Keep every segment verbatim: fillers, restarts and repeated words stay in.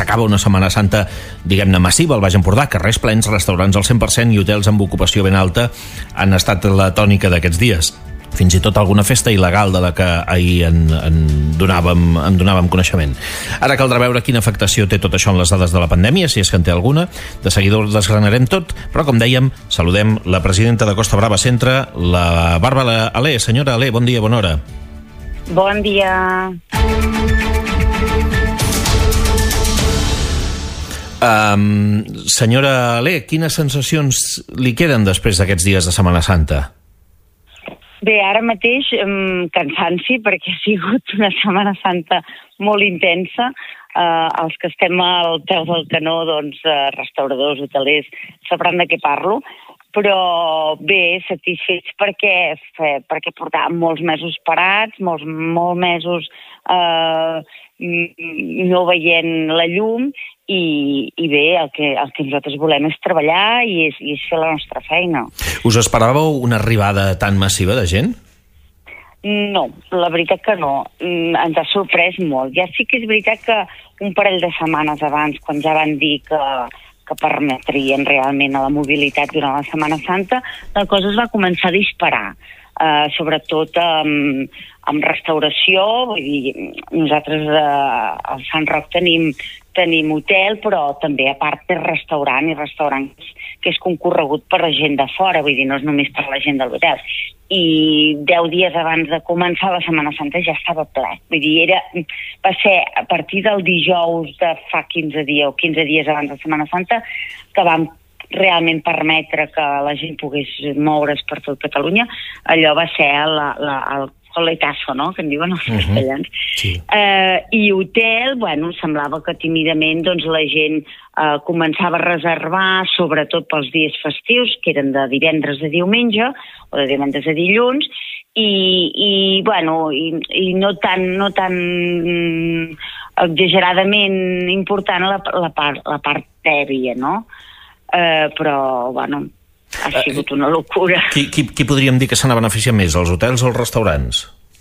s'acaba una Setmana Santa, diguem-ne, massiva al Baix Empordà, carrers plens, restaurants al cent per cent i hotels amb ocupació ben alta han estat la tònica d'aquests dies. Fins i tot alguna festa il·legal de la que ahir en, en, donàvem, en donàvem coneixement. Ara caldrà veure quina afectació té tot això en les dades de la pandèmia, si és que en té alguna. De seguida ho desgranarem tot, però com dèiem, saludem la presidenta de Costa Brava Centre, la Bàrbara Alé. Senyora Alé, bon dia, bona hora. Bon dia. Um, senyora Alé, quines sensacions li queden després d'aquests dies de Setmana Santa? Bé, ara mateix um, cansanci, perquè ha sigut una Setmana Santa molt intensa. Uh, els que estem al peu del canó, doncs, uh, restauradors, hotelers, sabran de què parlo. Però bé, satisfets perquè, perquè portàvem molts mesos parats, molts, molts mesos uh, no veient la llum, i, i bé, el que, el que nosaltres volem és treballar i és, i és fer la nostra feina. Us esperàveu una arribada tan massiva de gent? No, la veritat que no. Ens ha sorprès molt. Ja sí que és veritat que un parell de setmanes abans, quan ja van dir que, que permetrien realment a la mobilitat durant la Setmana Santa, la cosa es va començar a disparar. Uh, sobretot amb, amb restauració, vull dir, nosaltres uh, al Sant Roc tenim, tenim hotel, però també a part és restaurant, i restaurant que és concorregut per la gent de fora, vull dir, no és només per la gent de l'hotel. I deu dies abans de començar la Setmana Santa ja estava ple. Vull dir, era, va ser a partir del dijous de fa quinze dies o quinze dies abans de la Setmana Santa que vam realment permetre que la gent pogués moure's per tot Catalunya. Allò va ser la, la, el coletazo, no?, que en diuen els uh-huh. castellans. Sí. Uh, I hotel, bueno, semblava que tímidament doncs, la gent uh, començava a reservar, sobretot pels dies festius, que eren de divendres a diumenge, o de divendres a dilluns, i, i bueno, i, i no tan, no tan mm, exageradament important la, la, part, la part prèvia, no?, Uh, però, bueno, ha sigut una locura. Qui, qui, qui podríem dir que se n'ha beneficiat més, els hotels o els restaurants?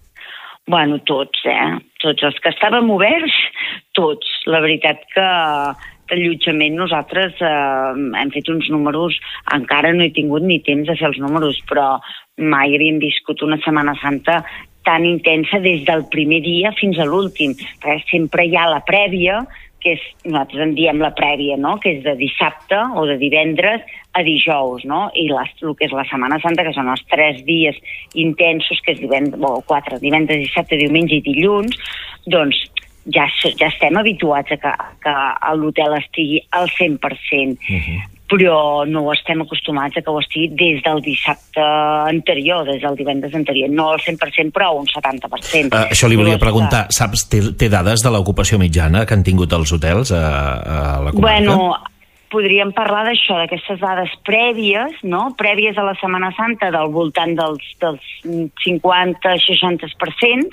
Bueno, tots, eh? Tots els que estàvem oberts, tots. La veritat que d'allotjament nosaltres eh, hem fet uns números, encara no he tingut ni temps de fer els números, però mai havíem viscut una Setmana Santa tan intensa des del primer dia fins a l'últim, perquè sempre hi ha la prèvia, que és, nosaltres en diem la prèvia, no?, que és de dissabte o de divendres a dijous, no?, i la, el que és la Setmana Santa, que són els tres dies intensos, que és divendres, o quatre, divendres, dissabte, diumenge i dilluns, doncs ja, ja estem habituats a que, que l'hotel estigui al cent per cent, uh-huh. però no estem acostumats a que ho estigui des del dissabte anterior, des del divendres anterior. No al cent per cent, però un setanta per cent. Uh, això li volia preguntar. Saps, té, té dades de l'ocupació mitjana que han tingut els hotels a, a la comarca? Bueno, podríem parlar d'això, d'aquestes dades prèvies, no?, prèvies a la Setmana Santa, del voltant dels, dels cinquanta a seixanta per cent,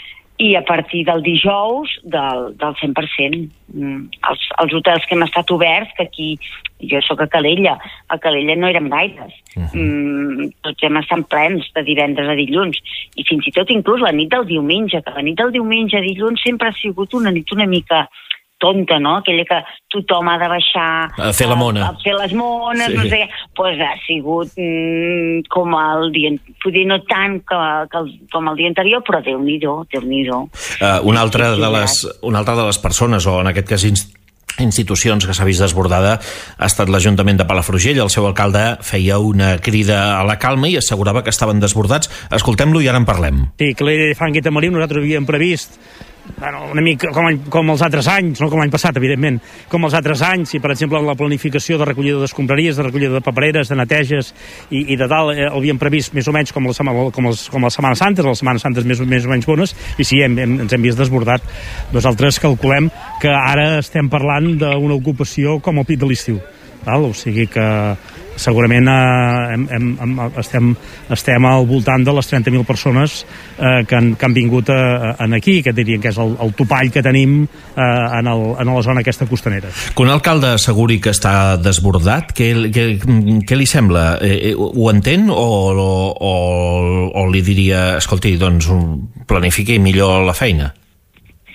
i a partir del dijous del, del cent per cent. Mm. Els, els hotels que hem estat oberts, que aquí, jo sóc a Calella, a Calella no érem gaires. Uh-huh. Mm, tots hem estat plens de divendres a dilluns, i fins i tot inclús la nit del diumenge, que la nit del diumenge a dilluns sempre ha sigut una nit una mica tonta, no?, aquella que tothom ha de baixar a fer la mona, a, a fer les mones, sí. No sé què, doncs ha sigut mm, com el dia, poder no tant que, que el, com el dia anterior, però Déu-n'hi-do, Déu-n'hi-do. Uh, una, altra de les, una altra de les persones, o en aquest cas inst institucions que s'ha vist desbordada, ha estat l'Ajuntament de Palafrugell. El seu alcalde feia una crida a la calma i assegurava que estaven desbordats. Escoltem-lo i ara en parlem. Sí, que l'E de Fang i Tamariu nosaltres havíem previst, bueno, una mica com, com els altres anys, no com l'any passat, evidentment, com els altres anys, i per exemple la planificació de recollida d'escombraries, de recollida de papereres, de neteges i, i de dalt, eh, havíem previst més o menys com, la, com, els, com les Setmanes Santes, les Setmanes Santes més, més o menys bones, i sí, hem, hem, ens hem vist desbordat. Nosaltres calculem que ara estem parlant d'una ocupació com el pit de l'estiu, o sigui que segurament eh, hem, hem, estem, estem al voltant de les trenta mil persones eh, que, han, que han vingut a, a, aquí, que dirien que és el, el topall que tenim eh, en, el, en la zona aquesta costanera. Que un alcalde asseguri que està desbordat, què, què, què li sembla? Eh, ho entén o, o, o li diria, escolti, doncs planifiqui millor la feina?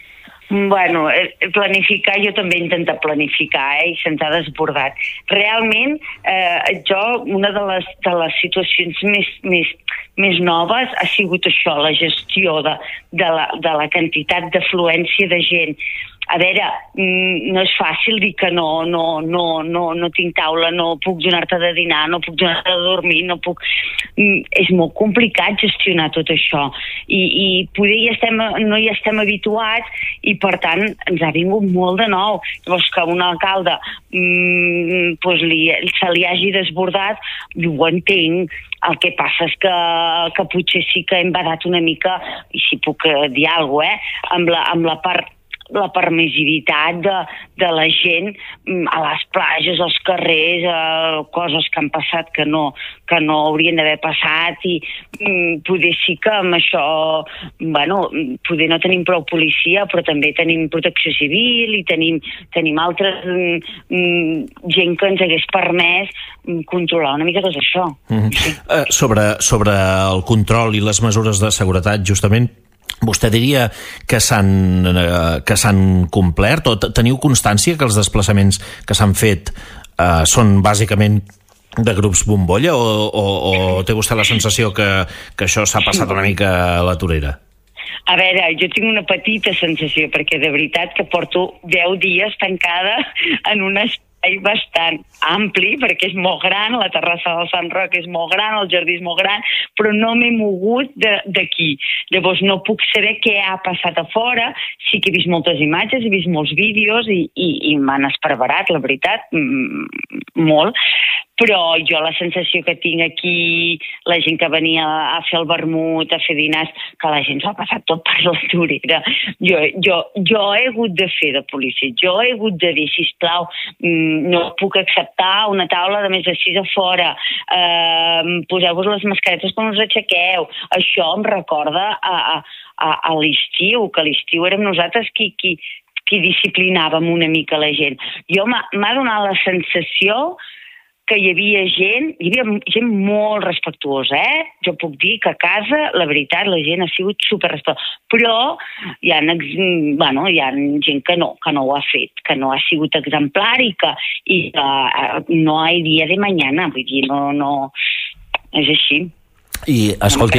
Bueno, planificar, jo també he intentat planificar, eh, i se'ns ha desbordat. Realment, eh, jo, una de les, de les situacions més, més, més noves ha sigut això, la gestió de, de, la, de la quantitat d'afluència de gent. A veure, no és fàcil dir que no, no, no, no, no tinc taula, no puc donar-te de dinar, no puc donar-te de dormir, no puc... És molt complicat gestionar tot això i, i poder hi estem, no hi estem habituats i per tant ens ha vingut molt de nou. Llavors que un alcalde mmm, pues li, se li hagi desbordat, jo ho entenc. El que passa és que, que potser sí que hem badat una mica, i si puc dir alguna cosa, eh, amb la, amb la part la permissivitat de, de la gent a les platges, als carrers, eh, coses que han passat que no, que no haurien d'haver passat i mm, poder sí que amb això, bueno, poder no tenim prou policia, però també tenim protecció civil i tenim, tenim altres mm, gent que ens hagués permès controlar una mica tot això. Mm-hmm. Sí. Uh, sobre, sobre el control i les mesures de seguretat, justament, vostè diria que s'han eh, que s'han complert o teniu constància que els desplaçaments que s'han fet eh, són bàsicament de grups bombolla o, o, o té vostè la sensació que, que això s'ha passat una mica a la torera? A veure, jo tinc una petita sensació perquè de veritat que porto deu dies tancada en un espai bastant ampli, perquè és molt gran, la terrassa del Sant Roc és molt gran, el jardí és molt gran, però no m'he mogut d'aquí. Llavors no puc saber què ha passat a fora, sí que he vist moltes imatges, he vist molts vídeos i, i, i m'han esparverat, la veritat, molt, però jo la sensació que tinc aquí, la gent que venia a fer el vermut, a fer dinars, que la gent s'ho ha passat tot per la torera. Jo, jo, jo he hagut de fer de policia, jo he hagut de dir, sisplau, no puc acceptar una taula de més de sis a fora, eh, poseu-vos les mascaretes quan us aixequeu. Això em recorda a, a, a l'estiu, que a l'estiu érem nosaltres qui, qui, qui disciplinàvem una mica la gent. Jo m'ha donat la sensació que hi havia gent, hi havia gent molt respectuosa, eh? Jo puc dir que a casa, la veritat, la gent ha sigut superrespectuosa, però hi ha, bueno, hi ha gent que no, que no ho ha fet, que no ha sigut exemplar i que, i que no hi ha dia de mañana, vull dir, no, no, és així. I, escolti,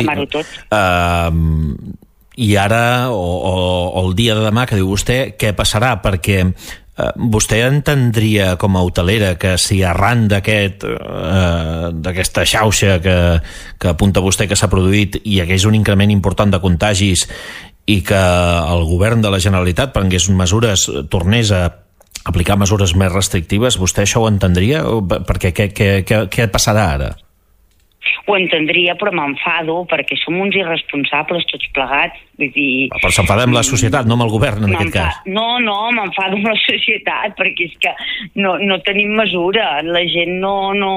uh, i ara, o, o, o el dia de demà, que diu vostè, què passarà? Perquè Uh, vostè entendria com a hotelera que si arran d'aquest uh, d'aquesta xauxa que, que apunta vostè que s'ha produït hi hagués un increment important de contagis i que el govern de la Generalitat prengués mesures, tornés a aplicar mesures més restrictives, vostè això ho entendria? Perquè què, què, què, què passarà ara? Ho entendria, però m'enfado, perquè som uns irresponsables tots plegats. Vull dir... Però s'enfada amb la societat, no amb el govern, en aquest cas. No, no, m'enfado amb la societat, perquè és que no, no tenim mesura. La gent no... no...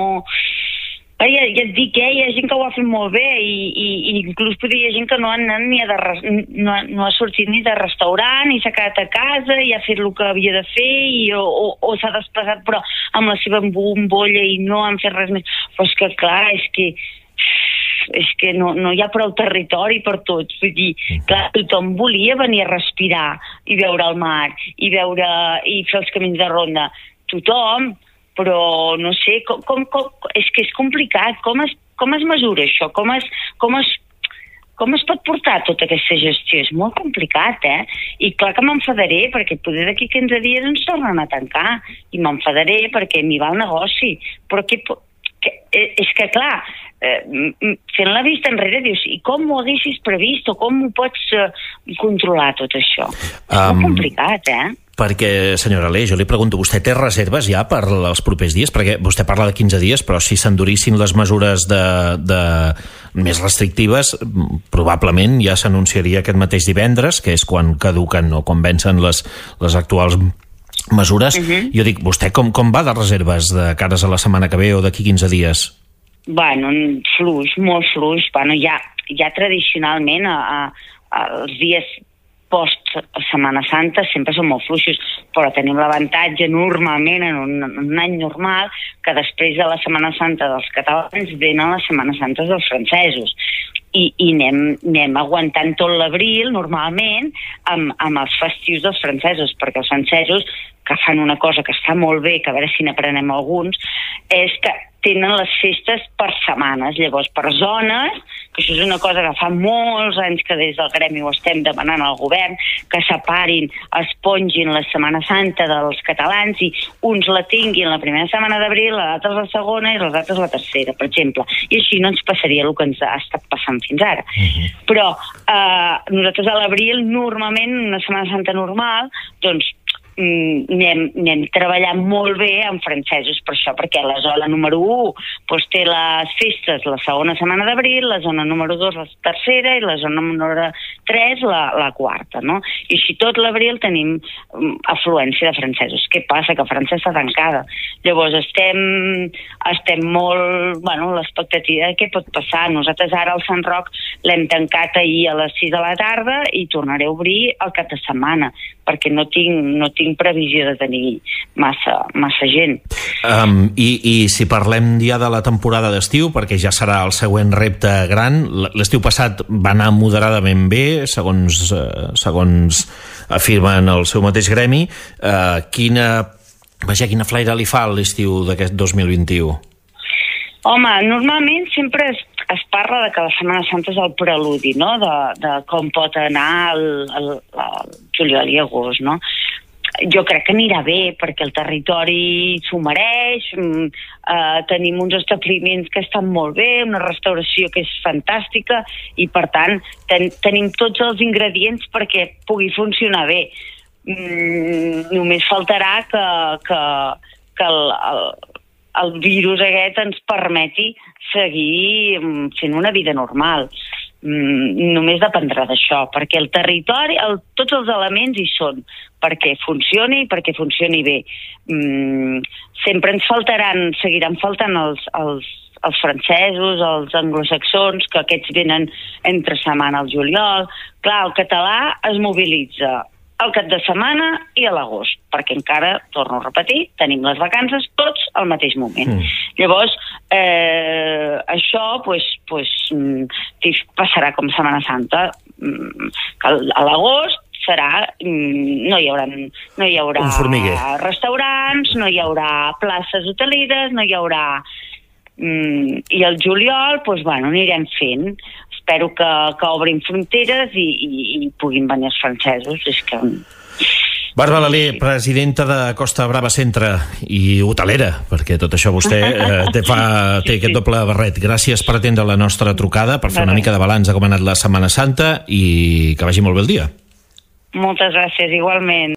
Ja, ja et dic, eh, hi ha gent que ho ha fet molt bé i, i, i inclús potser hi ha gent que no ha, anat ni a de, no, no ha sortit ni de restaurant i s'ha quedat a casa i ha fet el que havia de fer i, o, o, o s'ha desplaçat però amb la seva bombolla i no han fet res més. Però és que clar, és que és que no, no hi ha prou territori per tots. Vull dir, clar, tothom volia venir a respirar i veure el mar i veure i fer els camins de ronda. Tothom, però no sé, com, com, com, és que és complicat. Com es, com es mesura això? Com es, com, es, com es pot portar tota aquesta gestió? És molt complicat, eh? I clar que m'enfadaré, perquè poder d'aquí quinze dies ens tornen a tancar. I m'enfadaré perquè m'hi va el negoci. Però que, que, és que, clar, eh, fent la vista enrere, dius, i com ho haguessis previst o com ho pots eh, controlar tot això? És um... molt complicat, eh? Perquè, senyora Alé, jo li pregunto, vostè té reserves ja per als propers dies? Perquè vostè parla de quinze dies, però si s'endurissin les mesures de, de més restrictives, probablement ja s'anunciaria aquest mateix divendres, que és quan caduquen o quan vencen les, les actuals mesures. Uh-huh. Jo dic, vostè com, com va de reserves de cares a la setmana que ve o d'aquí quinze dies? Bueno, fluix, molt fluix. Bueno, ja, ja tradicionalment a, a, als dies post-Setmana Santa sempre són molt fluixos, però tenim l'avantatge normalment en un, en un any normal que després de la Setmana Santa dels catalans venen les Setmanes Santes dels francesos. I, i anem, anem aguantant tot l'abril normalment amb, amb els festius dels francesos, perquè els francesos, que fan una cosa que està molt bé, que a veure si n'aprenem alguns, és que tenen les festes per setmanes, llavors per zones, que això és una cosa que fa molts anys que des del gremi ho estem demanant al govern, que separin, espongin la Setmana Santa dels catalans i uns la tinguin la primera setmana d'abril, la altra la segona i les altres la tercera, per exemple. I així no ens passaria el que ens ha estat passant fins ara. Uh-huh. Però eh, nosaltres a l'abril, normalment, una Setmana Santa normal, doncs anem, anem treballant molt bé amb francesos per això, perquè la zona número u doncs té les festes la segona setmana d'abril, la zona número dos la tercera i la zona número tres la, la quarta, no? I així tot l'abril tenim afluència de francesos. Què passa? Que França està tancada. Llavors estem, estem molt, bueno, l'expectativa de què pot passar. Nosaltres ara al Sant Roc l'hem tancat ahir a les sis de la tarda i tornaré a obrir el cap de setmana, perquè no tinc, no tinc previsió de tenir massa, massa gent. Um, i, I si parlem ja de la temporada d'estiu, perquè ja serà el següent repte gran, l'estiu passat va anar moderadament bé, segons, uh, segons afirmen el seu mateix gremi. Uh, quina, vaja, quina flaire li fa l'estiu d'aquest dos mil vint-i-u? Home, normalment sempre es, es parla de que la Setmana Santa és el preludi, no?, de, de com pot anar el, el, el juliol i agost, no? Jo crec que anirà bé, perquè el territori s'ho mereix, eh, tenim uns establiments que estan molt bé, una restauració que és fantàstica, i per tant ten, tenim tots els ingredients perquè pugui funcionar bé. Mm, només faltarà que, que, que el, el, el virus aquest ens permeti seguir fent una vida normal. Mm, només dependrà d'això, perquè el territori, el, tots els elements hi són perquè funcioni i perquè funcioni bé. Mm, sempre ens faltaran, seguiran faltant els, els, els francesos, els anglosaxons, que aquests venen entre setmana al juliol. Clar, el català es mobilitza al cap de setmana i a l'agost, perquè encara, torno a repetir, tenim les vacances tots al mateix moment. Mm. Llavors, eh, això pues, pues, passarà com Setmana Santa. A l'agost serà, no hi haurà, no hi haurà restaurants, no hi haurà places hoteleres, no hi haurà... Mm, i el juliol, doncs, bueno, anirem fent. Espero que, que obrin fronteres i, i, i puguin venir els francesos. És que... Bàrbara Lalé, presidenta de Costa Brava Centre i hotelera, perquè tot això vostè eh, té, fa, té aquest doble barret. Gràcies per atendre la nostra trucada, per fer una mica de balanç de com ha anat la Setmana Santa i que vagi molt bé el dia. Moltes gràcies, igualment.